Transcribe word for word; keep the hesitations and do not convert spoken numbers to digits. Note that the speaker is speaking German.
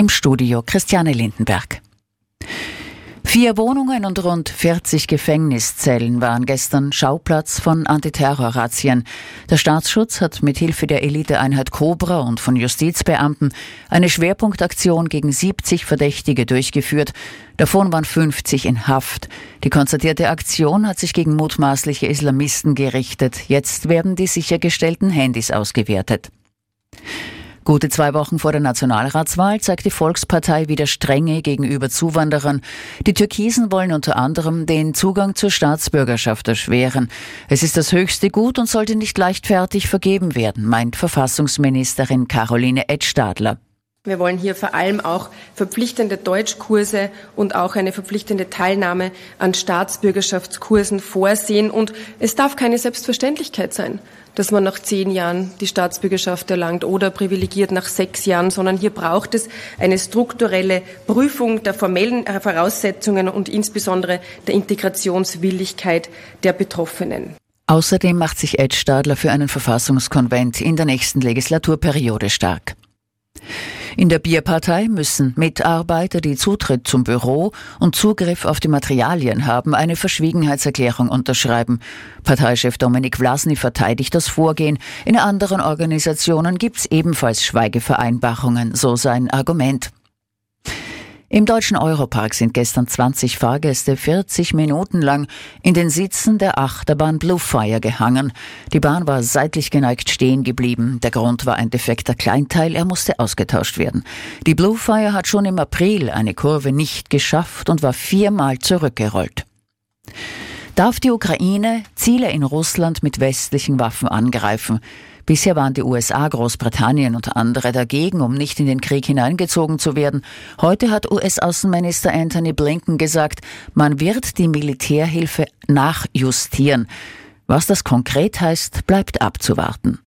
Im Studio Christiane Lindenberg. Vier Wohnungen und rund vierzig Gefängniszellen waren gestern Schauplatz von Antiterrorrazzien. Der Staatsschutz hat mit Hilfe der Eliteeinheit Cobra und von Justizbeamten eine Schwerpunktaktion gegen siebzig Verdächtige durchgeführt. Davon waren fünfzig in Haft. Die konstatierte Aktion hat sich gegen mutmaßliche Islamisten gerichtet. Jetzt werden die sichergestellten Handys ausgewertet. Gute zwei Wochen vor der Nationalratswahl zeigt die Volkspartei wieder Strenge gegenüber Zuwanderern. Die Türkisen wollen unter anderem den Zugang zur Staatsbürgerschaft erschweren. Es ist das höchste Gut und sollte nicht leichtfertig vergeben werden, meint Verfassungsministerin Caroline Edstadler. Wir wollen hier vor allem auch verpflichtende Deutschkurse und auch eine verpflichtende Teilnahme an Staatsbürgerschaftskursen vorsehen. Und es darf keine Selbstverständlichkeit sein, dass man nach zehn Jahren die Staatsbürgerschaft erlangt oder privilegiert nach sechs Jahren, sondern hier braucht es eine strukturelle Prüfung der formellen Voraussetzungen und insbesondere der Integrationswilligkeit der Betroffenen. Außerdem macht sich Edstadler für einen Verfassungskonvent in der nächsten Legislaturperiode stark. In der Bierpartei müssen Mitarbeiter, die Zutritt zum Büro und Zugriff auf die Materialien haben, eine Verschwiegenheitserklärung unterschreiben. Parteichef Dominik Vlasny verteidigt das Vorgehen. In anderen Organisationen gibt es ebenfalls Schweigevereinbarungen, so sein Argument. Im Deutschen Europark sind gestern zwanzig Fahrgäste vierzig Minuten lang in den Sitzen der Achterbahn Bluefire gehangen. Die Bahn war seitlich geneigt stehen geblieben. Der Grund war ein defekter Kleinteil, er musste ausgetauscht werden. Die Bluefire hat schon im April eine Kurve nicht geschafft und war viermal zurückgerollt. Darf die Ukraine Ziele in Russland mit westlichen Waffen angreifen? Bisher waren die U S A, Großbritannien und andere dagegen, um nicht in den Krieg hineingezogen zu werden. Heute hat U S-Außenminister Antony Blinken gesagt, man wird die Militärhilfe nachjustieren. Was das konkret heißt, bleibt abzuwarten.